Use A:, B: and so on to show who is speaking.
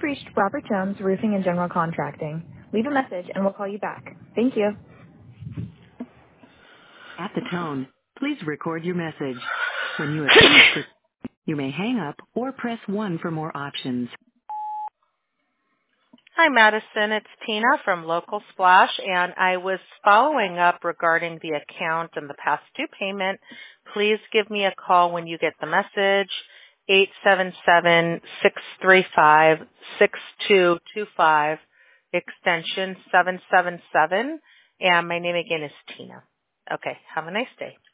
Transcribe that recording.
A: reached Robert Jones Roofing and General Contracting. Leave a message and we'll call you back. Thank you. At the tone, please record your message. When you have finished, you may hang up or press 1 for more options.
B: Hi, Madison. It's Tina from Local Splash, and I was following up regarding the account and the past due payment. Please give me a call when you get the message, 877-635-6225, extension 777, and my name again is Tina. Okay, have a nice day.